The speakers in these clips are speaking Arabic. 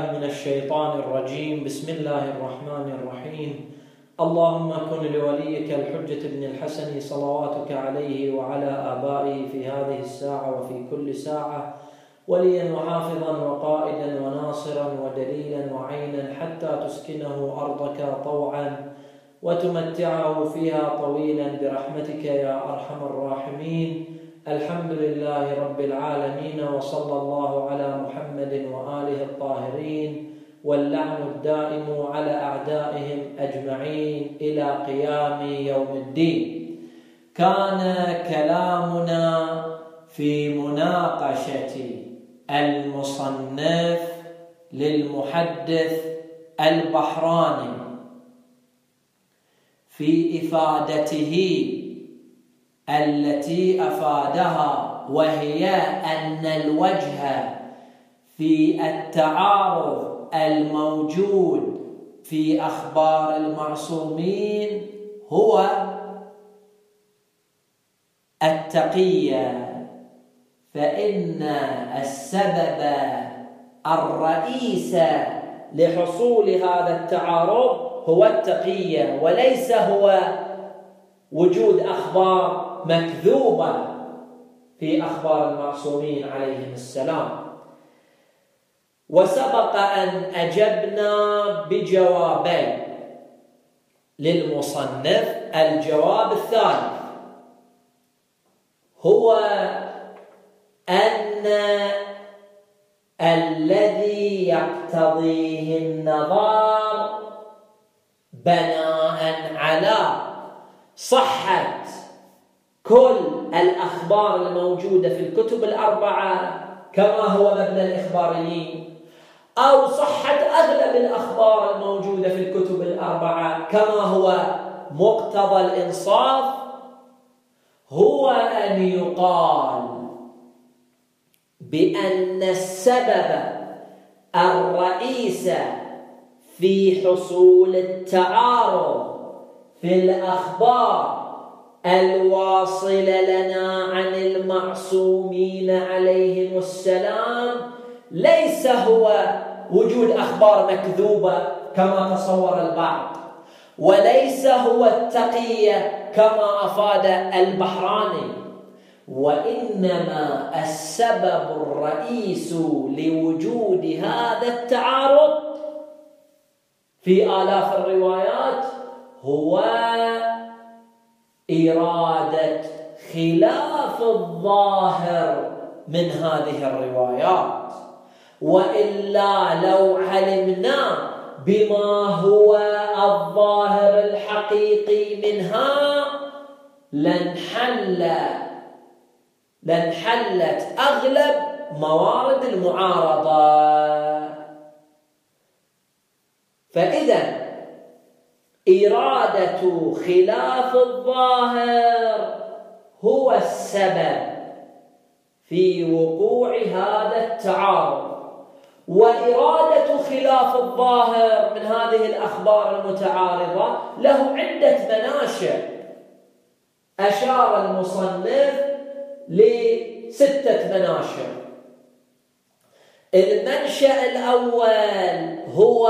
بالله من الشيطان الرجيم. بسم الله الرحمن الرحيم. اللهم كن لوليك الحجة بن الحسن صلواتك عليه وعلى آبائه في هذه الساعة وفي كل ساعة وليا وحافظا وقائدا وناصرا ودليلا وعينا حتى تسكنه أرضك طوعا وتمتعه فيها طويلا برحمتك يا أرحم الراحمين. الحمد لله رب العالمين، وصلى الله على محمد وآله الطاهرين، واللعن الدائم على أعدائهم أجمعين إلى قيام يوم الدين. كان كلامنا في مناقشة المصنف للمحدث البحراني في إفادته التي أفادها، وهي أن الوجه في التعارض الموجود في أخبار المعصومين هو التقية، فإن السبب الرئيس لحصول هذا التعارض هو التقية، وليس هو وجود أخبار مكذوبة في أخبار المعصومين عليهم السلام. وسبق أن أجبنا بجوابين للمصنف. الجواب الثالث هو أن الذي يقتضيه النظر بناء على صحة كل الأخبار الموجودة في الكتب الأربعة كما هو مبنى الإخباريين، أو صحة أغلب الأخبار الموجودة في الكتب الأربعة كما هو مقتضى الإنصاف، هو أن يقال بأن السبب الرئيس في حصول التعارض في الأخبار الواصلة لنا عن المعصومين عليهم السلام ليس هو وجود أخبار مكذوبة كما تصور البعض، وليس هو التقية كما أفاد البحراني، وإنما السبب الرئيس لوجود هذا التعارض في آلاف الروايات هو إرادة خلاف الظاهر من هذه الروايات. وإلا لو علمنا بما هو الظاهر الحقيقي منها لانحلت أغلب موارد المعارضة. فإذا إرادة خلاف الظاهر هو السبب في وقوع هذا التعارض، وإرادة خلاف الظاهر من هذه الأخبار المتعارضة له عدة مناشئ أشار المصنف ل6 مناشئ. المنشأ الأول هو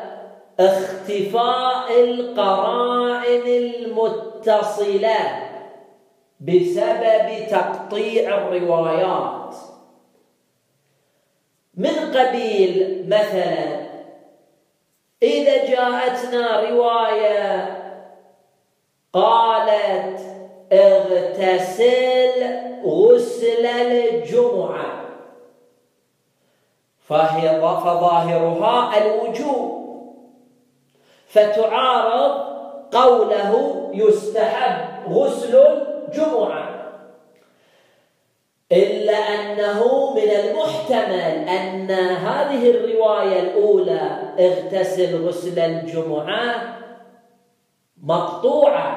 اختفاء القرائن المتصلة بسبب تقطيع الروايات، من قبيل مثلا إذا جاءتنا رواية قالت اغتسل غسل الجمعة، فظاهرها الوجوب، فتعارض قوله يستحب غسل الجمعة، إلا أنه من المحتمل أن هذه الرواية الأولى اغتسل غسل الجمعة مقطوعة،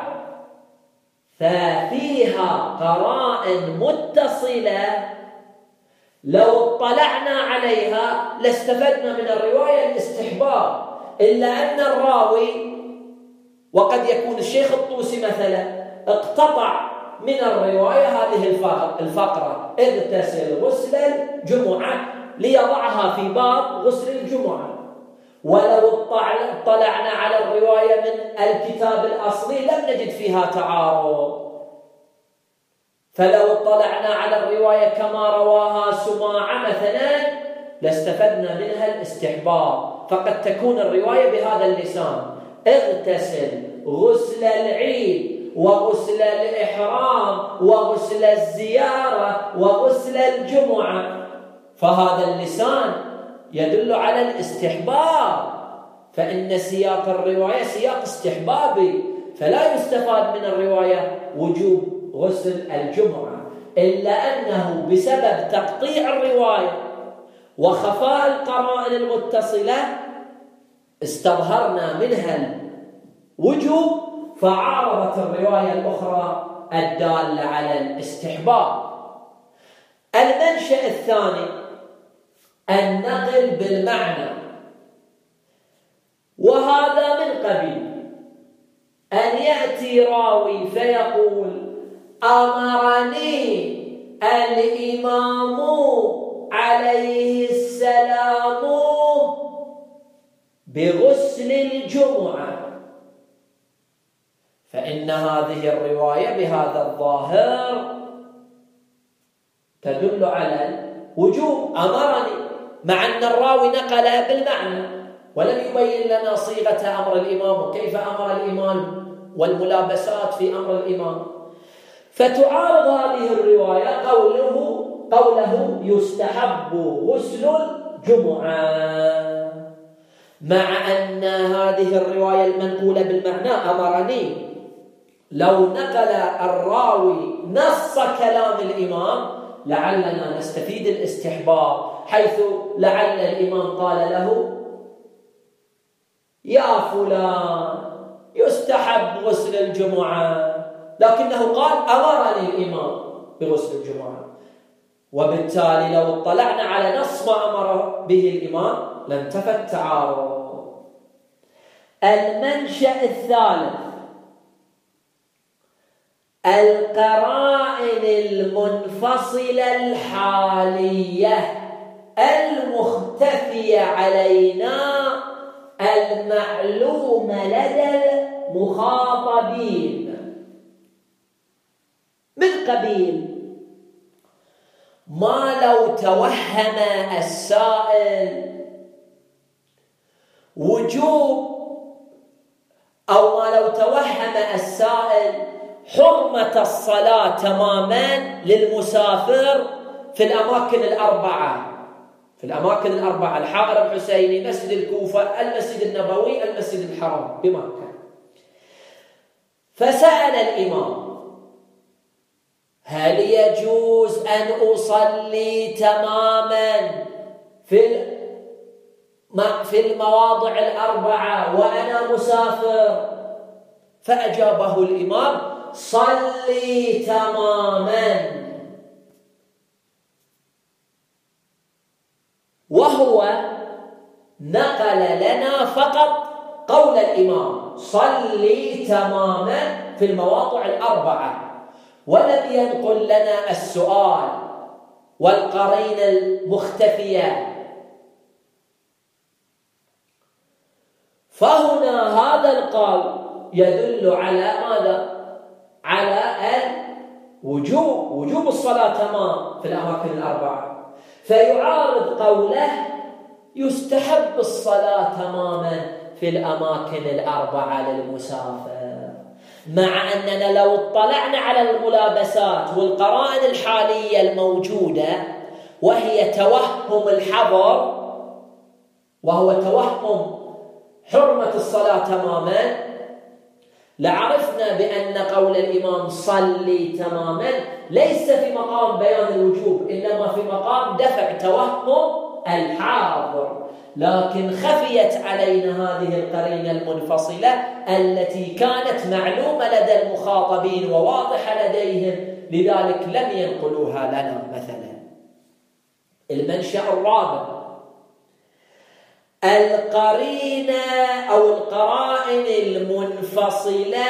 ففيها قرائن متصلة لو اطلعنا عليها لاستفدنا من الرواية الاستحباب، إلا أن الراوي وقد يكون الشيخ الطوسي مثلا اقتطع من الرواية هذه الفقرة اغتسل غسل الجمعة ليضعها في باب غسل الجمعة. ولو اطلعنا على الرواية من الكتاب الأصلي لم نجد فيها تعارض، فلو اطلعنا على الرواية كما رواها سماعة مثلا لاستفدنا منها الاستحباب، فقد تكون الرواية بهذا اللسان: اغتسل غسل العيد وغسل الإحرام وغسل الزيارة وغسل الجمعة، فهذا اللسان يدل على الاستحباب، فإن سياق الرواية سياق استحبابي، فلا يستفاد من الرواية وجوب غسل الجمعة، إلا أنه بسبب تقطيع الرواية وخفاء القرائن المتصلة استظهرنا منها الوجوب فعارضت الرواية الأخرى الدالة على الاستحباب. المنشأ الثاني النقل بالمعنى، وهذا من قبيل أن يأتي راوي فيقول: أمرني الإمام عليه السلام بغسل الجمعة، فإن هذه الرواية بهذا الظاهر تدل على الوجوب، أمرني، مع أن الراوي نقل بالمعنى ولم يبين لنا صيغة أمر الإمام وكيف أمر الإمام والملابسات في أمر الإمام، فتعارض هذه الرواية قوله يستحب غسل الجمعة، مع أن هذه الرواية المنقولة بالمعنى أمرني لو نقل الراوي نص كلام الإمام لعلنا نستفيد الاستحباب، حيث لعل الإمام قال له: يا فلان يستحب غسل الجمعة، لكنه قال أمرني الإمام بغسل الجمعة، وبالتالي لو اطلعنا على نص ما أمر به الإمام لانتفى التعارض. المنشأ الثالث القرائن المنفصلة الحالية المختفية علينا المعلومة لدى المخاطبين، من قبيل ما لو توهم السائل وجوب، أو ما لو توهم السائل حرمة الصلاة تماما للمسافر في الأماكن الأربعة: الحائر الحسيني، مسجد الكوفة، المسجد النبوي، المسجد الحرام بمكة. فسأل الإمام: هل يجوز أن أصلي تماما في المواضع الأربعة وأنا مسافر؟ فأجابه الإمام: صلي تماما. وهو نقل لنا فقط قول الإمام: صلي تماما في المواضع الأربعة، ولم ينقل لنا السؤال والقرينة المختفية. فهنا هذا القول يدل على ماذا؟ على وجوب الصلاة تمام في الأماكن الأربعة، فيعارض قوله يستحب الصلاة تماما في الأماكن الأربعة للمسافر، مع أننا لو اطلعنا على الملابسات والقرائن الحالية الموجودة وهي توهم الحظر، وهو توهم حرمة الصلاة تماما، لعرفنا بأن قول الإمام صلي تماما ليس في مقام بيان الوجوب، إنما في مقام دفع توهم الحاضر، لكن خفيت علينا هذه القرينة المنفصلة التي كانت معلومة لدى المخاطبين وواضحة لديهم، لذلك لم ينقلوها لنا. مثلا المنشأ الرابع القرينة أو القرائن المنفصلة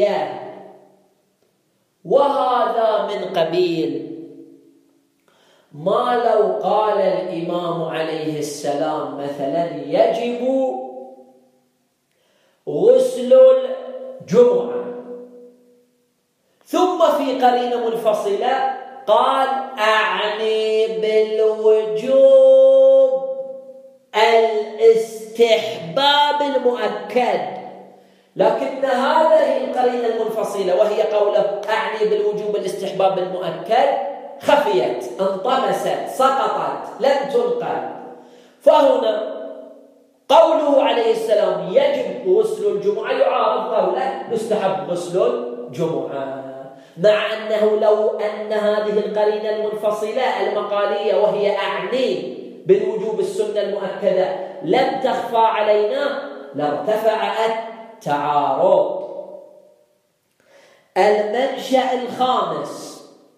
المقالية، وهذا من قبيل ما لو قال الإمام عليه السلام مثلا يجب غسل الجمعة، ثم في قرينة منفصلة قال أعني بالوجوب الاستحباب المؤكد، لكن هذه القرينة المنفصلة وهي قوله أعني بالوجوب الاستحباب المؤكد خفيت، انطمست، سقطت، لم تنقل. فهنا قوله عليه السلام يجب غسل الجمعة يعارض قوله يستحب غسل الجمعة، مع أنه لو أن هذه القرينة المنفصلة المقالية وهي أعني بالوجوب السنة المؤكدة لم تخفى علينا لارتفع التعارض. المنشأ الخامس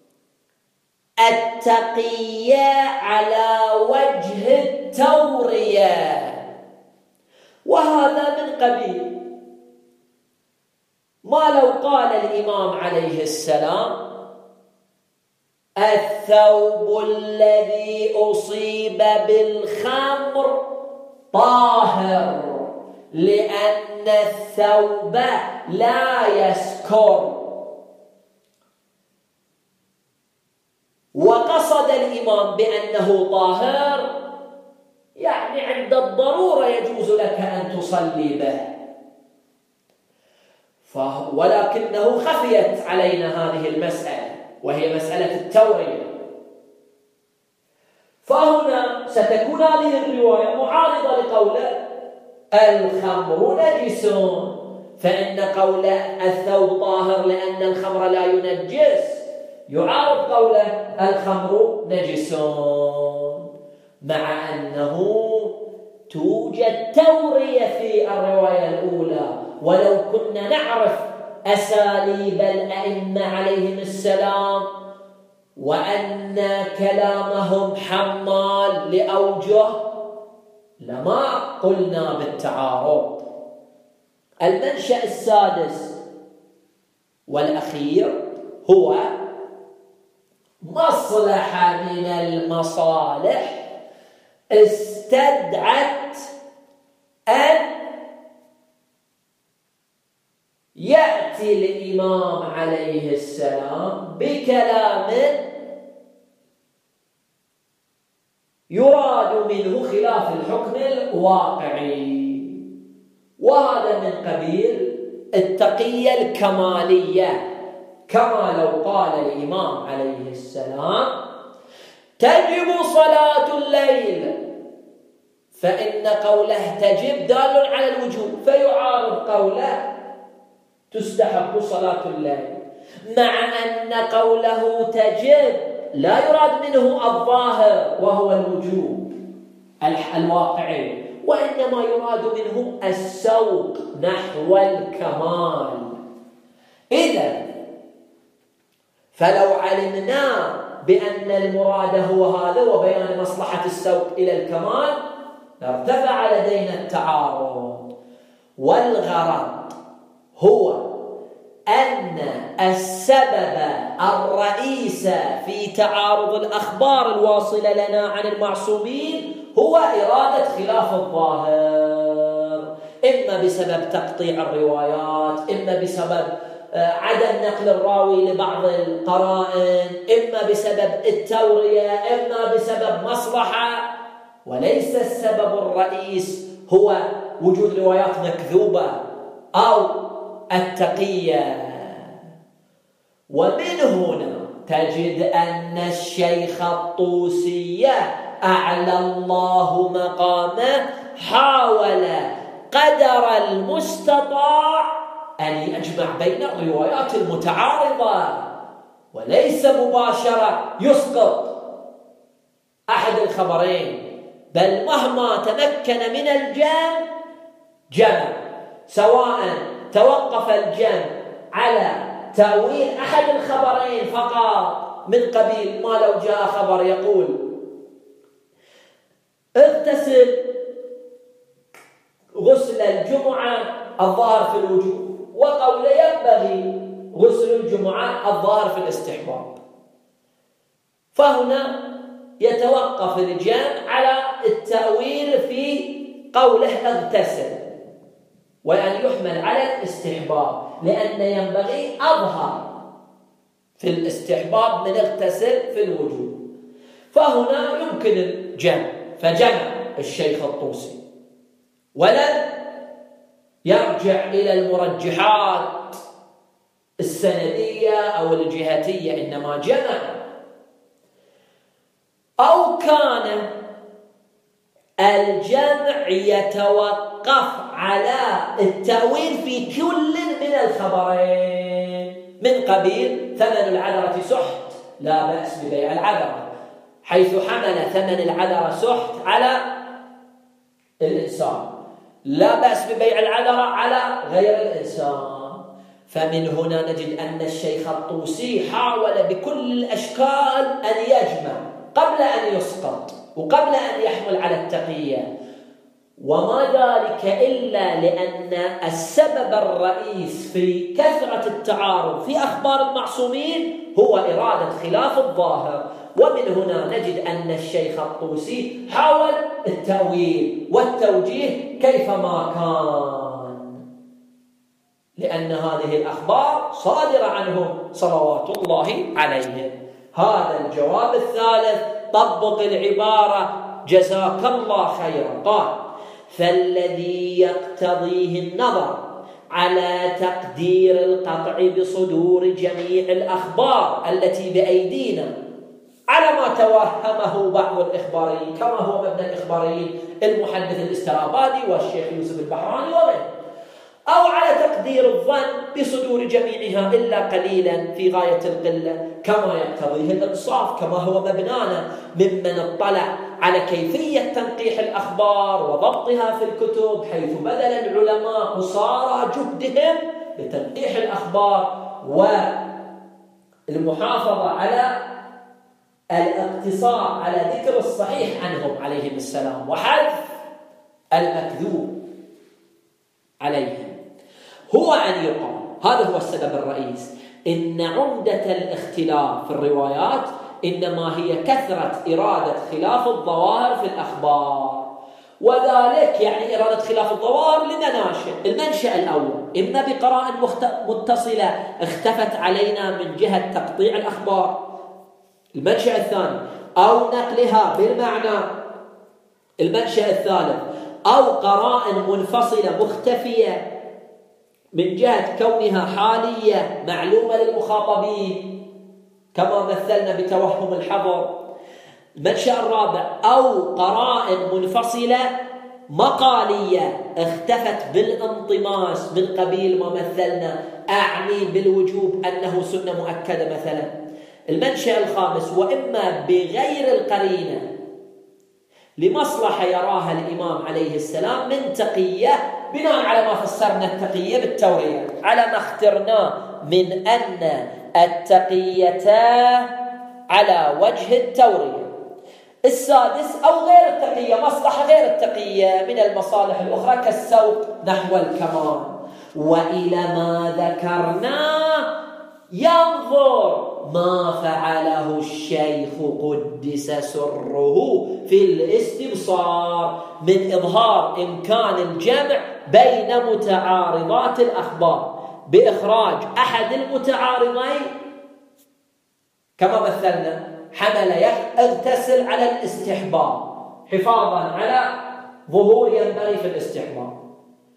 التقية على وجه التورية، وهذا من قبيل ما لو قال الإمام عليه السلام الثوب الذي أصيب بالخمر طاهر لأن الثوب لا يسكر، وقصد الإمام بأنه طاهر يعني عند الضرورة يجوز لك أن تصلي به، ولكنه خفيت علينا هذه المسألة وهي مسألة التورية. فهنا ستكون هذه الرواية معارضة لقوله الخمر نجس، فإن قول الثوب طاهر لأن الخمر لا ينجس يعارض قوله الخمر نجس، مع أنه توجد تورية في الرواية الأولى. ولو كنا نعرف أساليب الأئمة عليهم السلام وأن كلامهم حمال لأوجه لما قلنا بالتعارض. المنشأ السادس والأخير هو مصلحة من المصالح استدعت أن يأتي الإمام عليه السلام بكلام يراد منه خلاف الحكم الواقعي، وهذا من قبيل التقية الكمالية، كما لو قال الإمام عليه السلام تجب صلاة الليل، فإن قوله تجب دال على الوجوب فيعارض قوله تستحب صلاة الليل، مع أن قوله تجب لا يراد منه الظاهر وهو الوجوب الواقعي، وإنما يراد منه السوق نحو الكمال. إذن فلو علمنا بأن المراد هو هذا وبيان مصلحة السوق إلى الكمال ارتفع لدينا التعارض. والغرض هو أن السبب الرئيس في تعارض الأخبار الواصلة لنا عن المعصومين هو إرادة خلاف الظاهر، إما بسبب تقطيع الروايات، إما بسبب عدم نقل الراوي لبعض القرائن، إما بسبب التورية، إما بسبب مصلحة، وليس السبب الرئيس هو وجود روايات مكذوبة أو التقية. ومن هنا تجد أن الشيخ الطوسي أعلى الله مقامه حاول قدر المستطاع أن يجمع بين الروايات المتعارضة، وليس مباشرة يسقط أحد الخبرين، بل مهما تمكن من الجمع جمع، سواء توقف الجمع على تأويل أحد الخبرين فقط من قبيل ما لو جاء خبر يقول اغتسل غسل الجمعة الظاهر في الوجوب، وقول ينبغي غسل الجمعة الظاهر في الاستحباب، فهنا يتوقف الجمع على التأويل في قوله اغتسل، وأن يحمل على الاستحباب، لأن ينبغي أظهر في الاستحباب من اغتسل في الوجوب. فهنا يمكن الجمع، فجمع الشيخ الطوسي ولن يرجع إلى المرجحات السندية أو الجهتية، إنما جمع. أو كان الجمع يتوقف على التأويل في كل من الخبرين، من قبيل ثمن العذرة سحت لا بأس ببيع العذرة، حيث حمل ثمن العذرة سحت على الإنسان، لا بأس ببيع العذرة على غير الإنسان. فمن هنا نجد أن الشيخ الطوسي حاول بكل الأشكال أن يجمع قبل أن يسقط وقبل أن يحمل على التقية، وما ذلك إلا لأن السبب الرئيس في كثرة التعارض في أخبار المعصومين هو إرادة خلاف الظاهر. ومن هنا نجد أن الشيخ الطوسي حاول التأويل والتوجيه كيفما كان، لأن هذه الأخبار صادرة عنهم صلوات الله عليهم. هذا الجواب الثالث. طبق العبارة جزاك الله خيرا. قال: فالذي يقتضيه النظر على تقدير القطع بصدور جميع الأخبار التي بأيدينا على ما توهمه بعض الإخباريين، كما هو مبنى الإخباريين المحدث الاسترابادي والشيخ يوسف البحراني وغيره، أو على تقدير الظن بصدور جميعها إلا قليلا في غاية القلة، كما يقتضيه الإنصاف، كما هو مبنانا ممن اطلع على كيفية تنقيح الأخبار وضبطها في الكتب، حيث بذل العلماء قصارى جهدهم لتنقيح الأخبار والمحافظة على الاقتصار على ذكر الصحيح عنهم عليهم السلام وحذف المكذوب عليهم. هو أن يقال، هذا هو السبب الرئيس، إن عمدة الاختلاف في الروايات إنما هي كثرة إرادة خلاف الظواهر في الأخبار، وذلك يعني إرادة خلاف الظواهر المنشأ الأول إما بقراءة متصلة اختفت علينا من جهة تقطيع الأخبار، المنشأ الثاني، أو نقلها بالمعنى، المنشأ الثالث، أو قرائن منفصلة مختفية من جهة كونها حالية معلومة للمخاطبين كما مثلنا بتوهم الحظر. المنشأ الرابع، أو قرائن منفصلة مقالية اختفت بالانطماس من قبيل ما مثلنا، أعني بالوجوب أنه سنة مؤكدة مثلا. المنشأ الخامس، وإما بغير القرينة لمصلحة يراها الإمام عليه السلام من تقية، بناء على ما فسرنا التقية بالتورية، على ما اخترناه من أن التقية على وجه التورية. السادس، أو غير التقية، مصلحة غير التقية من المصالح الأخرى كالسوق نحو الكمال. وإلى ما ذكرناه ينظر ما فعله الشيخ قدس سره في الاستبصار من إظهار إمكان الجمع بين متعارضات الأخبار بإخراج أحد المتعارضين، كما مثلنا حمل يغتسل على الاستحباب حفاظا على ظهور ينبغي في الاستحباب،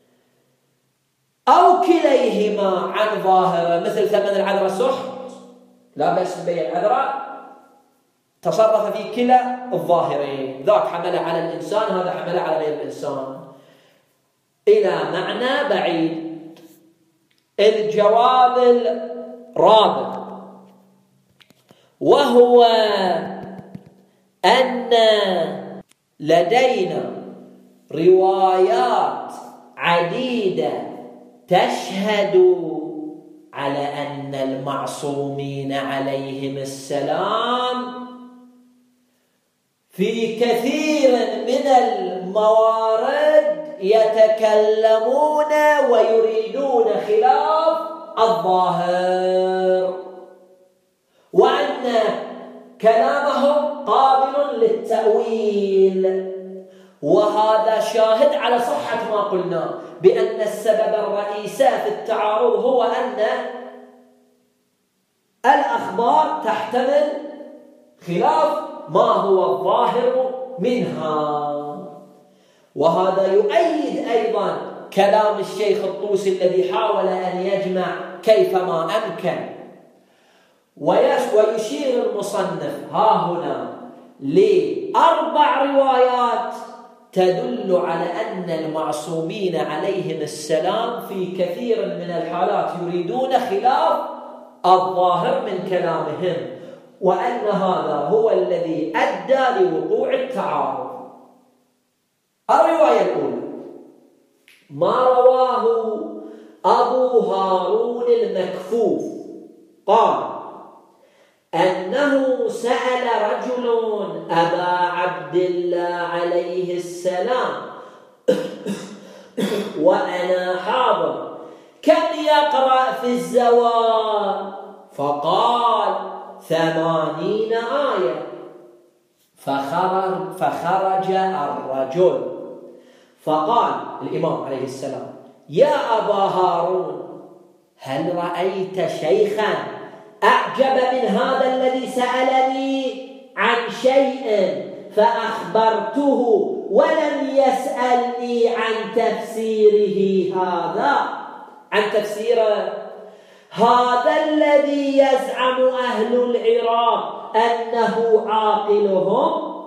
أو كليهما عن ظاهرة، مثل ثمن العذرة سحت لا بأس ببيع العذرة، تصرف في كلا الظاهرين، ذاك حمل على الإنسان هذا حمل على غير الإنسان، إلى معنى بعيد. الجواب الرابع، وهو أن لدينا روايات عديدة تشهد على أن المعصومين عليهم السلام في كثير من الموارد يتكلمون ويريدون خلاف الظاهر، وأن كلامهم قابل التأويل، وهذا شاهد على صحة ما قلنا بأن السبب الرئيسي في التعارض هو أن الأخبار تحتمل خلاف ما هو الظاهر منها. وهذا يؤيد أيضا كلام الشيخ الطوسي الذي حاول أن يجمع كيفما أمكن، ويشير المصنف ها هنا ل4 روايات تدل على أن المعصومين عليهم السلام في كثير من الحالات يريدون خلاف الظاهر من كلامهم، وأن هذا هو الذي أدى لوقوع التعارض. الرواية الأولى ما رواه أبو هارون المكفوف قال أنه سأل رجل أبا عبد الله عليه السلام وأنا حاضر كم يقرأ في الزوال؟ فقال 80 آية. فخرج الرجل فقال الإمام عليه السلام يا أبا هارون هل رأيت شيخا أعجب من هذا الذي سألني عن شيء فأخبرته ولم يسألني عن تفسيره عن تفسيره هذا الذي يزعم أهل العراق أنه عاقلهم؟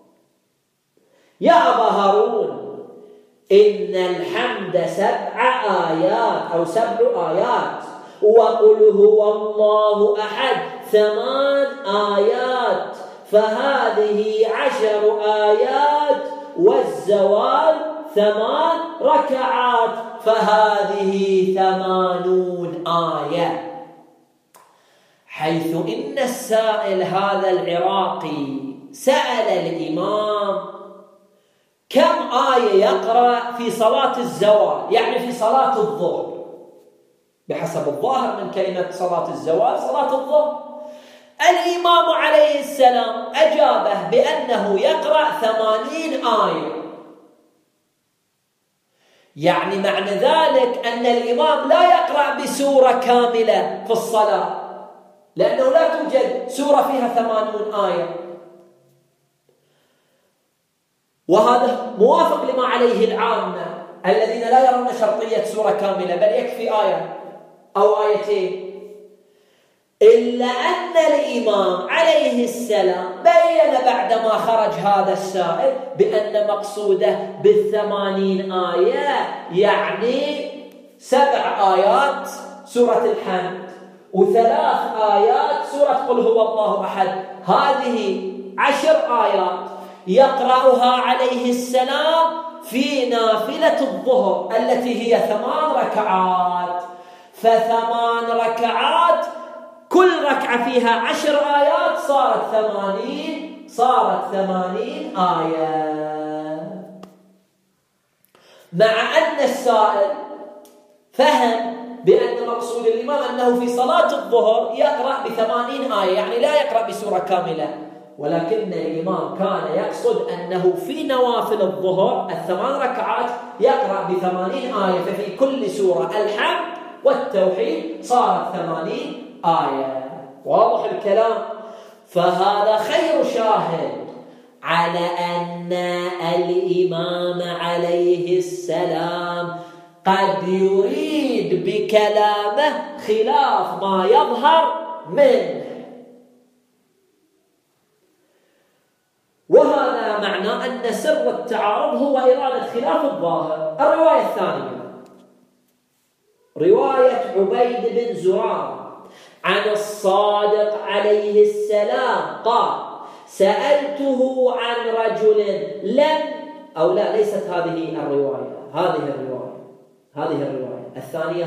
يا أبا هارون إن الحمد 7 آيات أو 7 آيات، وقل هو الله أحد 8 آيات، فهذه 10 آيات، والزوال 8 ركعات، فهذه 80 آية. حيث إن السائل هذا العراقي سأل الإمام كم آية يقرأ في صلاة الزوال، يعني في صلاة الظهر، بحسب الظاهر من كلمة صلاة الزوال صلاة الظهر. الإمام عليه السلام أجابه بأنه يقرأ 80 آية، يعني معنى ذلك أن الإمام لا يقرأ بسورة كاملة في الصلاة، لأنه لا توجد سورة فيها 80 آية، وهذا موافق لما عليه العامة الذين لا يرون شرطية سورة كاملة، بل يكفي آية أو آيتين. إلا أن الإمام عليه السلام بين بعدما خرج هذا السائل بأن مقصوده ب80 آية يعني 7 آيات سورة الحمد و3 آيات سورة قل هو الله أحد، هذه 10 آيات يقرأها عليه السلام في نافلة الظهر التي هي 8 ركعات، ف8 ركعات كل ركعة فيها 10 آيات صارت 80 آية. مع أن السائل فهم بأن مقصود الإمام أنه في صلاة الظهر يقرأ ب80 آية، يعني لا يقرأ بسورة كاملة، ولكن الإمام كان يقصد أنه في نوافل الظهر 8 ركعات يقرأ ب80 آية، ففي كل سورة الحمد والتوحيد صارت 80 آية. واضح الكلام؟ فهذا خير شاهد على أن الإمام عليه السلام قد يريد بكلامه خلاف ما يظهر منه، وهذا معنى أن سر التعارض هو إرادة خلاف الظاهر. الرواية الثانية رواية عبيد بن زرار عن الصادق عليه السلام قال سألته عن رجل ليست هذه الرواية، هذه الرواية الثانية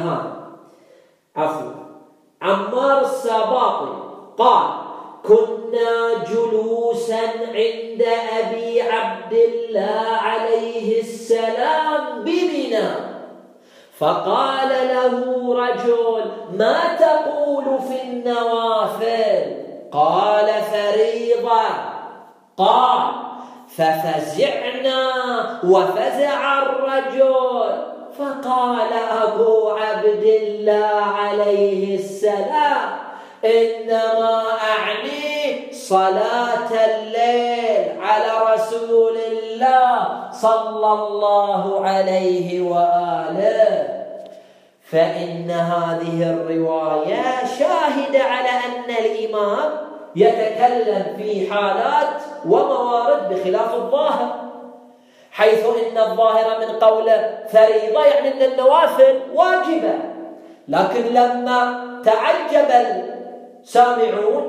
عمار الساباطي قال كنا جلوسا عند أبي عبد الله عليه السلام بمنى، فقال له رجل ما تقول في النوافل؟ قال فريضة. قال: ففزعنا وفزع الرجل، فقال أبو عبد الله عليه السلام: إنما أعني صلاة الليل على رسول الله صلى الله عليه وآله. فإن هذه الرواية شاهدة على أن الإمام يتكلم في حالات وموارد بخلاف الظاهر، حيث إن الظاهر من قوله فريضة يعني أن النوافل واجبة، لكن لما تعجب السامعون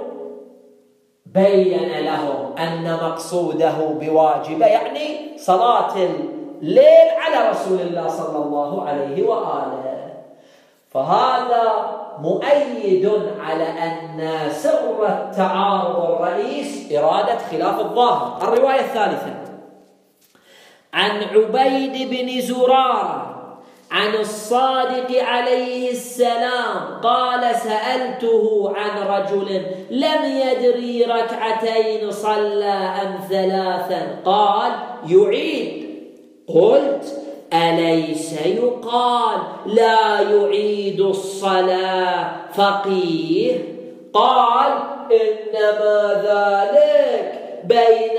بين لهم أن مقصوده بواجبة يعني صلاة الليل على رسول الله صلى الله عليه وآله. فهذا مؤيد على أن سر التعارض الرئيس إرادة خلاف الظاهر. الرواية الثالثة عن عبيد بن زرارة عن الصادق عليه السلام قال: سألته عن رجل لم يدري ركعتين صلى أم ثلاثا، قال: يعيد. قلت: أليس يقال لا يعيد الصلاة فقيه؟ قال: إنما ذلك بين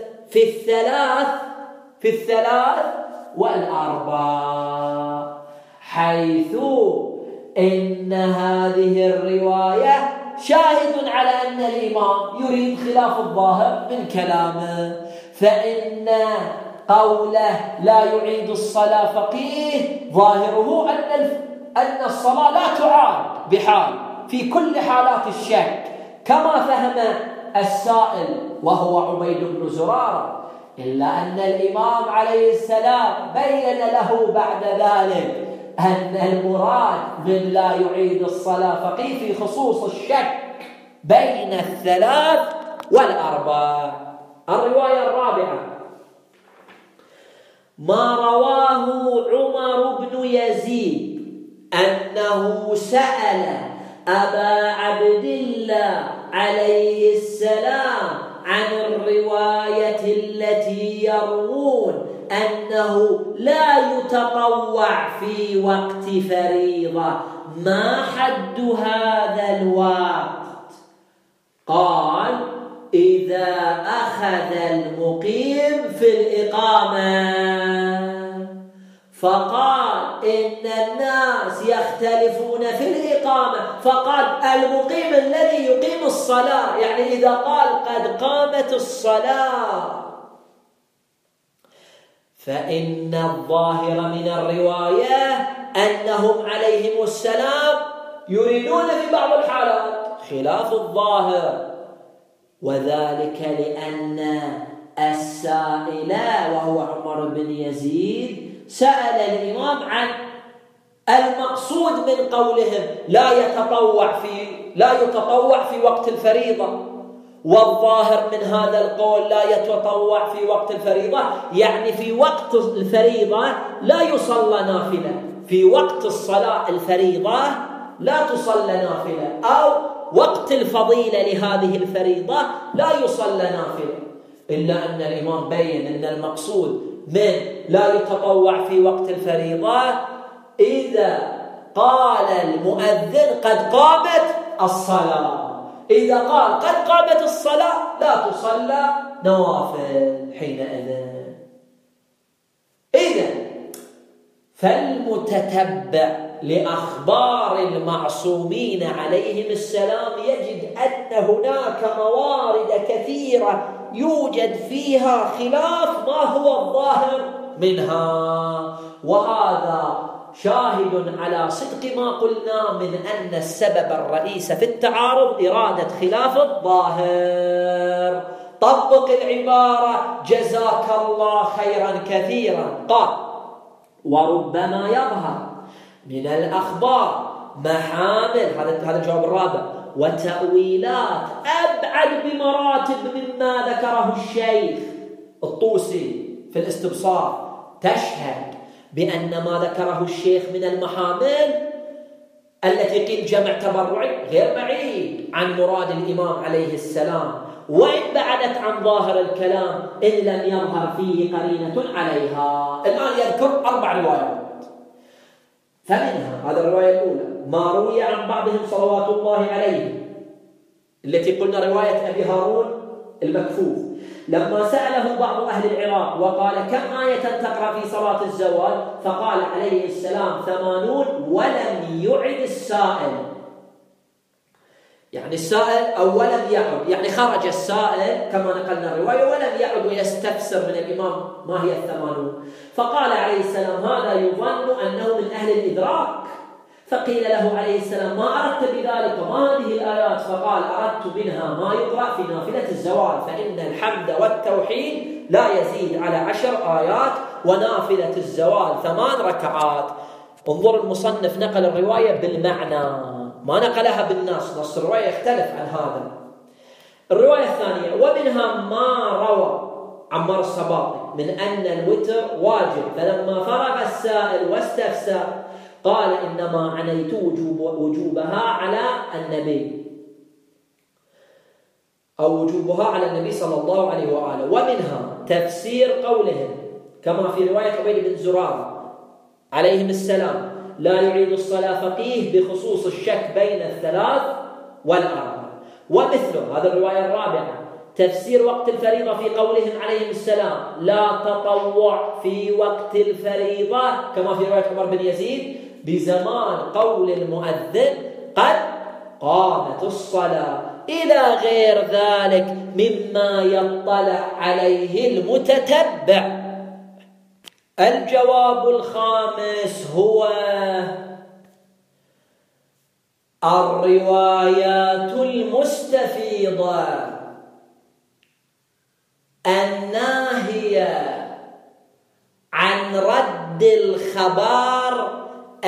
في الثلاث والأربع، حيث إن هذه الرواية شاهد على أن الإمام يريد خلاف الظاهر من كلامه، فإن قوله لا يعيد الصلاة فقيه ظاهره أن الصلاة لا تعاد بحال في كل حالات الشك، كما فهم السائل وهو عبيد بن زرارة، إلا أن الإمام عليه السلام بين له بعد ذلك أن المراد من لا يعيد الصلاة فقيه في خصوص الشك بين الثلاث والأربع. الرواية الرابعة ما رواه عمر بن يزيد أنه سأل أبا عبد الله عليه السلام عن الرواية التي يروون أنه لا يتطوع في وقت فريضة، ما حد هذا الوقت؟ قال: إذا أخذ المقيم في الإقامة. فقال: إن الناس يختلفون في الإقامة، فقال: المقيم الذي يقيم الصلاة، يعني إذا قال قد قامت الصلاة. فإن الظاهر من الرواية أنهم عليهم السلام يريدون في بعض الحالات خلاف الظاهر، وذلك لأن السائل وهو عمر بن يزيد سأل الإمام عن المقصود من قولهم لا يتطوع في وقت الفريضة، والظاهر من هذا القول لا يتطوع في وقت الفريضة يعني في وقت الفريضة لا يصلى نافلة، في وقت الصلاة الفريضة لا تصلى نافلة، أو وقت الفضيلة لهذه الفريضة لا يصلى نافلة، إلا أن الإمام بين أن المقصود من لا يتطوع في وقت الفريضة إذا قال المؤذن قد قامت الصلاة، إذا قال قد قامت الصلاة لا تصلى نوافل حينئذ. إذن فالمتتبع لأخبار المعصومين عليهم السلام يجد أن هناك موارد كثيرة يوجد فيها خلاف ما هو الظاهر منها، وهذا شاهد على صدق ما قلنا من أن السبب الرئيس في التعارض إرادة خلاف الظاهر. طبق العبارة جزاك الله خيرا كثيرا. قال: وربما يظهر من الأخبار محامل، هذا الجواب الرابع، وتأويلات أبعد بمراتب مما ذكره الشيخ الطوسي في الاستبصار، تشهد بأن ما ذكره الشيخ من المحامل التي قيل جمع تبرعي غير بعيد عن مراد الإمام عليه السلام، وإن بعدت عن ظاهر الكلام إن لم يظهر فيه قرينة عليها. الآن يذكر 4 روايات، فمنها هذا الرواية الأولى ما روي عن بعضهم صلوات الله عليه التي قلنا رواية أبي هارون المكفوف، لما سأله بعض أهل العراق وقال كم آية تقرأ في صلاة الزوال؟ فقال عليه السلام 80 ولم يعد السائل. يعني السائل أو ولم يعد، يعني خرج السائل كما نقلنا الرواية ولم يعد ويستفسر من الإمام ما هي 80. فقال عليه السلام هذا يظن أنه من أهل الإدراك. فقيل له عليه السلام ما أردت بذلك ما هذه الآيات؟ فقال أردت منها ما يقرأ في نافلة الزوال، فإن الحمد والتوحيد لا يزيد على 10 آيات، ونافلة الزوال 8 ركعات. انظر المصنف نقل الرواية بالمعنى ما نقلها بالنص، نص الرواية يختلف عن هذا. الرواية الثانية ومنها ما روى عمار الصباطي من أن الوتر واجب، فلما فرغ السائل واستفسر قال إنما عنيت وجوبها على النبي أو وجوبها على النبي صلى الله عليه وآله. ومنها تفسير قولهم كما في رواية عبيد بن زرارة عليهم السلام لا يعيد الصلاة فقيه بخصوص الشك بين 3 و4. ومثله هذا الرواية الرابعة تفسير وقت الفريضة في قولهم عليهم السلام لا تطوع في وقت الفريضة كما في رواية عمر بن يزيد بزمان قول المؤذن قد قامت الصلاة، إلى غير ذلك مما يطلع عليه المتتبع. الجواب الخامس هو الروايات المستفيضة الناهية عن رد الخبر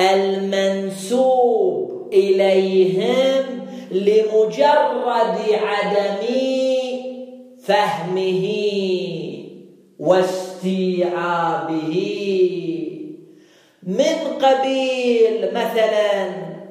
المنسوب إليهم لمجرد عدم فهمه واستيعابه، من قبيل مثلا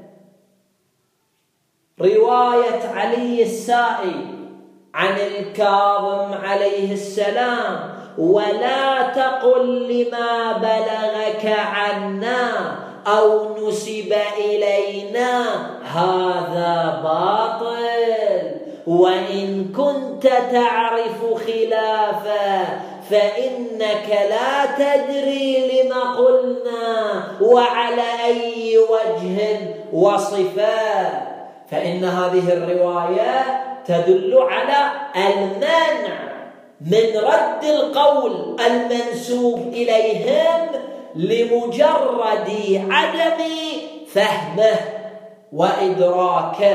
رواية علي السائي عن الكاظم عليه السلام ولا تقل لما بلغك عنا أو نسب إلينا هذا باطل، وإن كنت تعرف خلافه فإنك لا تدري لما قلنا وعلى أي وجه وصفة. فإن هذه الرواية تدل على المنع من رد القول المنسوب إليهم لمجرد عدم فهمه وإدراكه.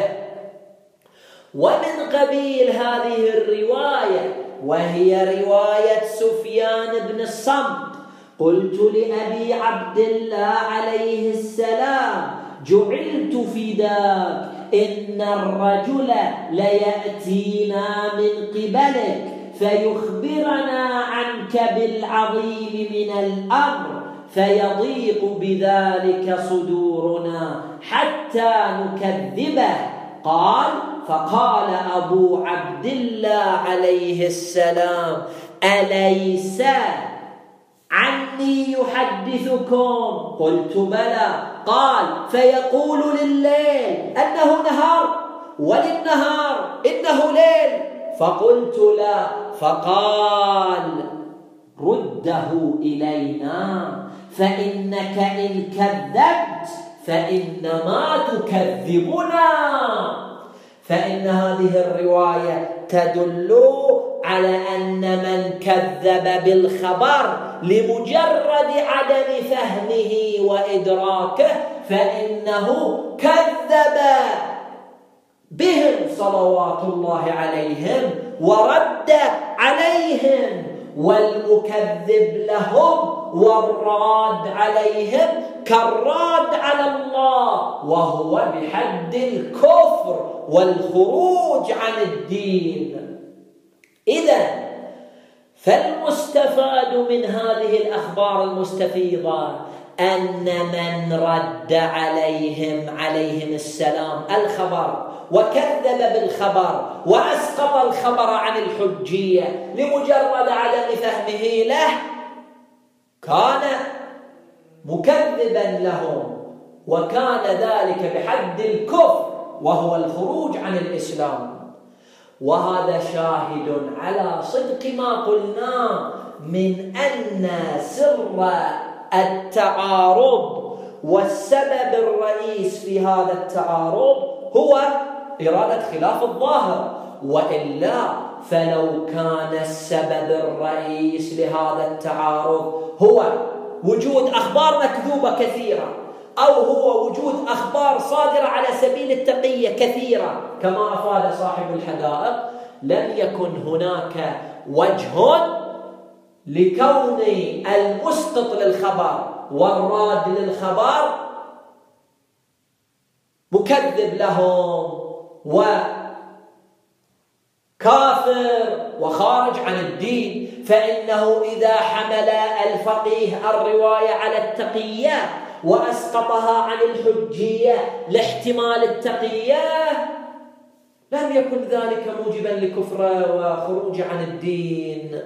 ومن قبيل هذه الرواية وهي رواية سفيان بن الصمت قلت لأبي عبد الله عليه السلام جعلت فداك إن الرجل ليأتينا من قبلك فيخبرنا عنك بالعظيم من الأمر فيضيق بذلك صدورنا حتى نكذبه. قال فقال أبو عبد الله عليه السلام أليس عني يحدثكم؟ قلت بلى. قال فيقول لليل أنه نهار وللنهار إنه ليل؟ فقلت لا. فقال رده إلينا فإنك إن كذبت فإنما تكذبنا. فإن هذه الرواية تدل على أن من كذب بالخبر لمجرد عدم فهمه وإدراكه فإنه كذب بهم صلوات الله عليهم ورد عليهم، والمكذب لهم والراد عليهم كالراد على الله، وهو بحد الكفر والخروج عن الدين. إذن فالمستفاد من هذه الأخبار المستفيضة أن من رد عليهم السلام الخبر وكذب بالخبر وأسقط الخبر عن الحجية لمجرد عدم فهمه له، كان مكذبا لهم، وكان ذلك بحد الكفر وهو الخروج عن الإسلام. وهذا شاهد على صدق ما قلناه من أن سر التعارض والسبب الرئيس في هذا التعارض هو إرادة خلاف الظاهر، وإلا فلو كان السبب الرئيس لهذا التعارض هو وجود أخبار مكذوبة كثيرة، أو هو وجود أخبار صادرة على سبيل التقية كثيرة كما أفاد صاحب الحدائق، لم يكن هناك وجه لكون المسقط للخبر والراد للخبر مكذب لهم وكافر وخارج عن الدين. فإنه إذا حمل الفقيه الرواية على التقية وأسقطها عن الحجية لاحتمال التقية، لم يكن ذلك موجبا لكفره وخروج عن الدين.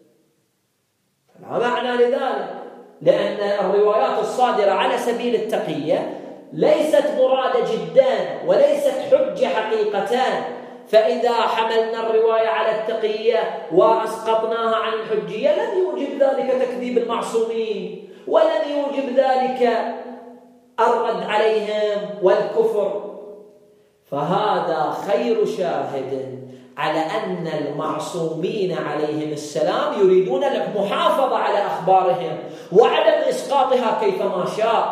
لا معنى لذلك، لأن الروايات الصادرة على سبيل التقية ليست مرادة جدا وليست حجة حقيقتان. فإذا حملنا الرواية على التقية وأسقطناها عن الحجية لم يوجب ذلك تكذيب المعصومين، ولم يوجب ذلك الرد عليهم والكفر. فهذا خير شاهد على أن المعصومين عليهم السلام يريدون المحافظة على أخبارهم وعدم إسقاطها كيفما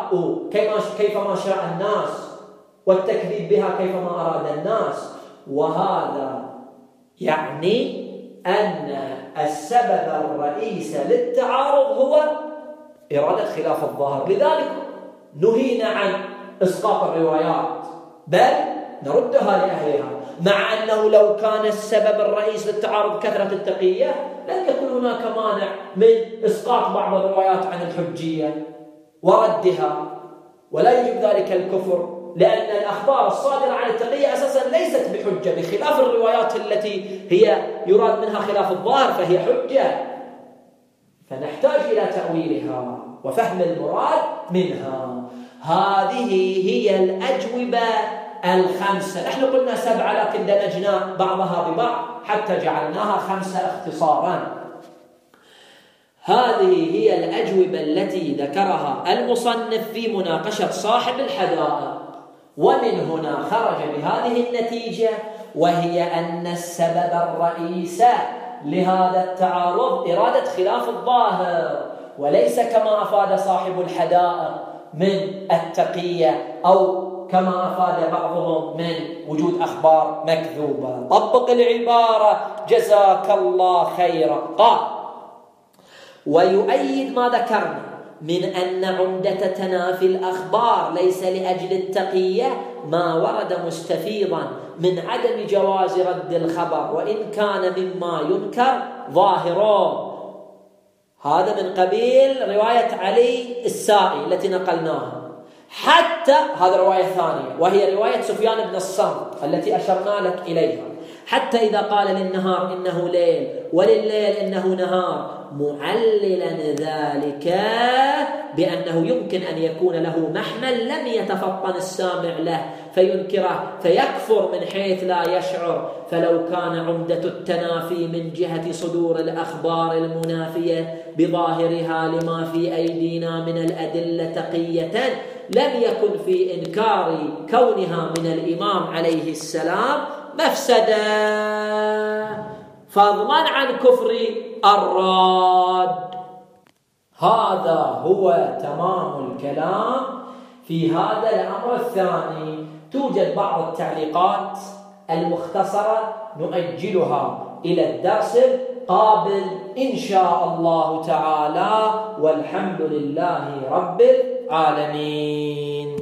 شاء الناس، والتكذيب بها كيفما أراد الناس. وهذا يعني أن السبب الرئيس للتعارض هو إرادة خلاف الظاهر. لذلك نهينا عن إسقاط الروايات، بل نردها لأهلها، مع أنه لو كان السبب الرئيس للتعارض كثرة التقية لن يكون هناك مانع من إسقاط بعض الروايات عن الحجية وردها، ولا يجب ذلك الكفر، لأن الأخبار الصادرة عن التقية أساسا ليست بحجة، بخلاف الروايات التي هي يراد منها خلاف الظاهر فهي حجة. فنحتاج إلى تأويلها وفهم المراد منها. هذه هي الأجوبة الخمسة. نحن قلنا 7 لكن دمجنا بعضها ببعض حتى جعلناها 5 اختصارا. هذه هي الأجوبة التي ذكرها المصنف في مناقشة صاحب الحدائق، ومن هنا خرج بهذه النتيجة، وهي أن السبب الرئيس لهذا التعارض إرادة خلاف الظاهر، وليس كما أفاد صاحب الحدائق من التقية أو كما أفاد بعضهم من وجود أخبار مكذوبة. طبق العبارة جزاك الله خيرا. قال: ويؤيد ما ذكرنا من أن عمدة تنافي الأخبار ليس لأجل التقية ما ورد مستفيضا من عدم جواز رد الخبر وإن كان مما ينكر ظاهرا. هذا من قبيل رواية علي السائي التي نقلناها. حتى هذا رواية ثانية وهي رواية سفيان بن الصامت التي أشرنا لك إليها. حتى إذا قال للنهار إنه ليل ولليل إنه نهار، معللا ذلك بأنه يمكن أن يكون له محمل لم يتفطن السامع له فينكره فيكفر من حيث لا يشعر. فلو كان عمدة التنافي من جهة صدور الأخبار المنافية بظاهرها لما في أيدينا من الأدلة تقية لم يكن في إنكار كونها من الإمام عليه السلام مفسدة، فضلا عن كفر الراد. هذا هو تمام الكلام في هذا الأمر الثاني. توجد بعض التعليقات المختصرة نؤجلها إلى الدرس القابل إن شاء الله تعالى، والحمد لله رب العالمين.